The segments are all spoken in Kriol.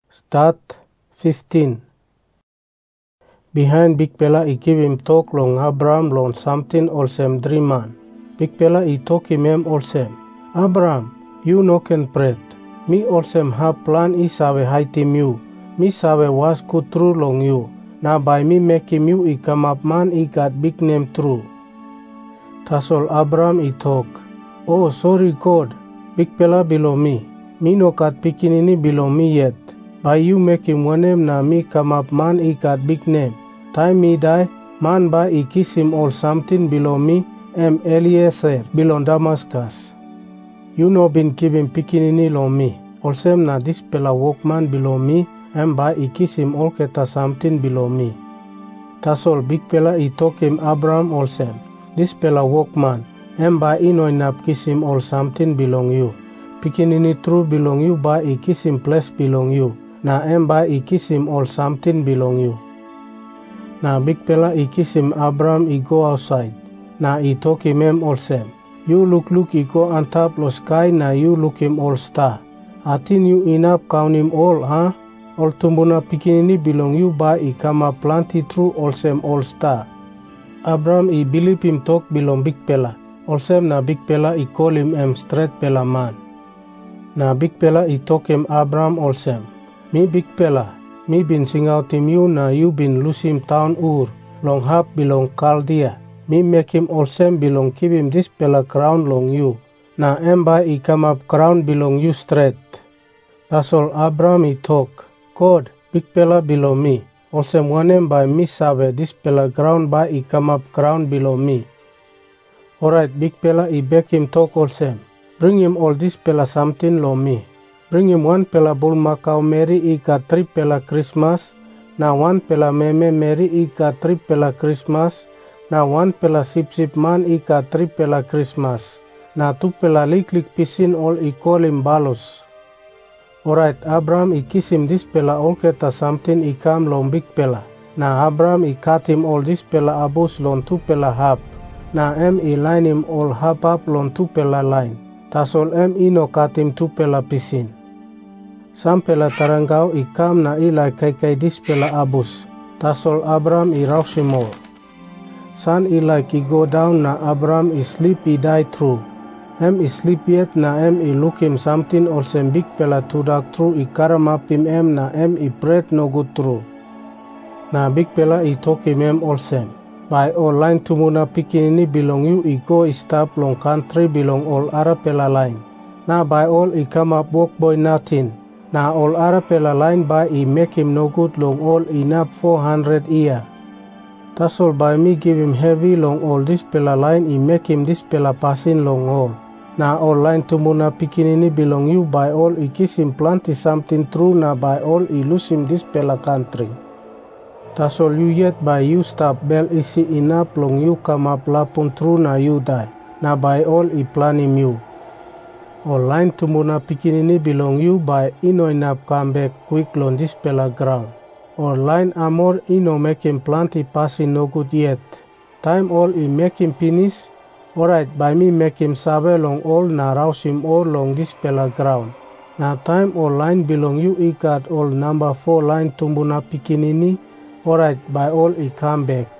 Start 15. Behind big fella I give him talk long Abraham long something olsem dreaman. Big fella I talk him olsem. Abraham, you no can pret. Me olsem have plan I sawe haitim you. Me sawe was good true long you. Na by me make him you I come up man I got big name true. Tasol Abraham I talk. Oh sorry God, big fella below me. Me no got pikinini below me yet. By you make him one name na me come up man I got big name. Time me die, man by I kiss him all something below me, Eliezer below Damascus. You no been giving pikinini long me. Olsem na this pela workman below me, by I kiss him all keta something below me. Tasol big pela I talk him Abraham olsem. This pela workman, by I no enough kiss him all something belong you. Pikinini true belong you by I kiss him place belong you. Na by I kiss him all something belong you. Na big fella I kiss him Abraham I go outside. Na I talk him olsem. You look I go on top lo sky na you look him all star. Atin you enough count him all huh? All tumbuna pikinini belong you by I come up plenty true olsem all star. Abraham I believe him talk belong big fella. Olsem na big fella I call him straight fella man. Na big fella I talk him Abraham olsem. Me big fella, me been sing out him you na you been lose him town Ur, long hap belong Chaldea. Me make him olsem belong give him this fella crown long you. Na by I come up crown belong you straight. That's all Abraham I talk. God, big fella below me. Olsem one by me sabe this fella ground by I come up crown below me. Alright, big fella I beg him talk olsem. Bring him all this fella something long me. Bring him one pela bull Macau Mary I got 3 pela Christmas. Na one pela meme Mary I got 3 pela Christmas. Na one pela sip man I got 3 pela Christmas. Na 2 pela lik pisin all I call him balos. Alright, Abraham I kiss him this pela all keta something I come long big pela. Na Abraham I cut him all this pela abus long 2 pela hap. Na I line him all hap up long 2 pela line. Tasol I no cut him 2 pela pisin. Sam pela tarangau I kam na I like kai this pela abus. Tasol Abraham I rouse him all. San I like I go down na Abraham I sleep I die through. I sleep yet na I look him something olsem big pela tudak through I karam up him na I bread no good through. Na big pela I talk him olsem. By all line tumuna pikinini belong you I go stop long country belong all Arapela line. Na by all I come up walk boy nothing. Na all Arapela line by I make him no good long all enough 400 year. That's all by me give him heavy long all this pela line I make him this pela passing long all. Na all line tumuna pikinini belong you by all I kiss him plenty something true na by all I lose him this pela country. That's all you yet by you stop bell isi enough long you come up lapun true na you die. Na by all I plan him you. All line tumuna pikinini belong you by ino enough come back quick long this pela ground. All line amor ino make him plenty passing no good yet. Time all I make him finish. Alright by me make him sabe long all na rouse him all long this pela ground. Na time all line belong you I got all number 4 line tumbuna pikinini. Alright by all I come back.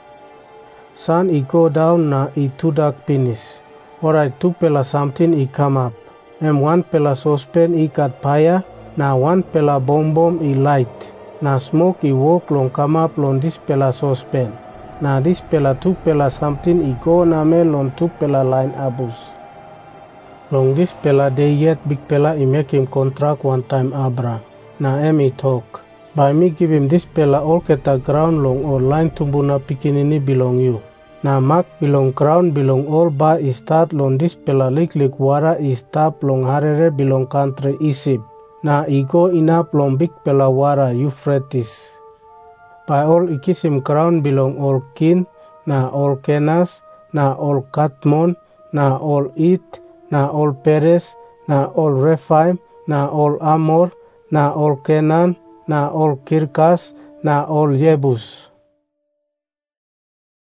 Sun I go down na I 2 dark finish. Alright 2 pela something I come up. 1 pela saucepan I got fire. Na 1 pela bomb I light. Na smoke I walk long come up long this pela saucepan. Na this pela 2 pela something I go na me long 2 pela line abus. Long this pela day yet big pela I make him contract one time Abraham. Na I talk. By me give him this pela all keta ground long all line tumbuna pikinini belong you. Na mak belong ground belong all ba I start long this pela lik wara I stop long harere belong country Egypt. Na I go enough long big pela wara Euphrates. By all I kiss him ground belong all kin, na all Kenas, na all Katmon, na all It, na all Perez, na all Rephaim, na all Amor, na all Kenan, na all Kirkas, na all Jebus.